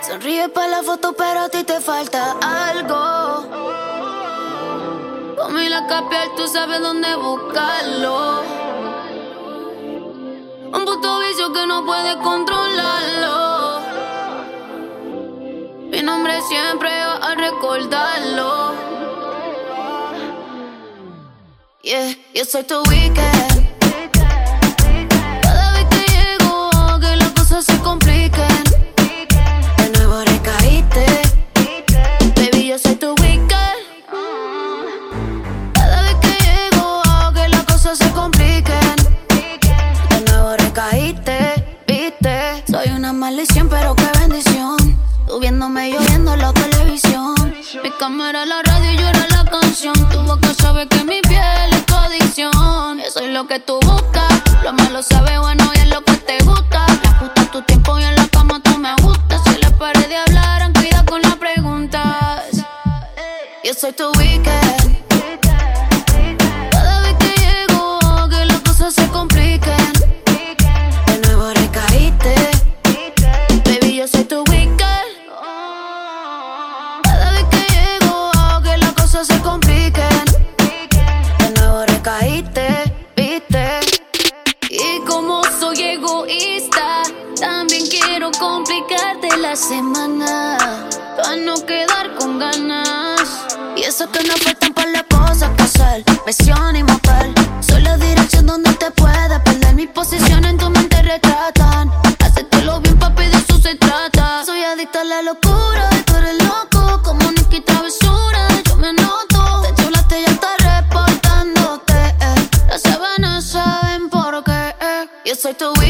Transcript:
Sonríe pa' la foto, pero a ti te falta algo. Con mi la capial, tú sabes dónde buscarlo. Un puto vicio que no puedes controlarlo. Mi nombre siempre va a recordarlo. Yeah, yo soy tu weekend. Cada vez que llego, que las cosas se compliquen. De nuevo recaíste. Baby, yo soy tu weekend. Cada vez que llego, que las cosas se compliquen. De nuevo recaíste, viste. Soy una maldición, pero qué bendición. Tú viéndome, yo viendo la televisión. Mi cámara, la radio y yo era la canción. Tu boca sabe que mi piel es tu adicción. Eso es lo que tú buscas. Lo malo sabe bueno y es lo que te gusta. Me ajusta tu tiempo y en la cama tú me gustas. Si les paré de hablar, cuida con las preguntas. Yo soy tu weekend. Cada vez que llego, que las cosas se compliquen. De nuevo recaíste. Baby, yo soy tu weekend. Se compliquen. De nuevo recaíste, viste. Y como soy egoísta, también quiero complicarte la semana, para no quedar con ganas. Y eso que no faltan para las cosas que hacer. Presión y motel. Soy la dirección donde te puedes perder. Mi posición en tu mente retratan. Hacértelo bien, papi, de eso se trata. Soy adicta a la locura y tú eres loco. Como Nicky Travesura, yo me anoto. Te chulaste y ya está reportándote. Las sábanas saben por qué. Yo soy tu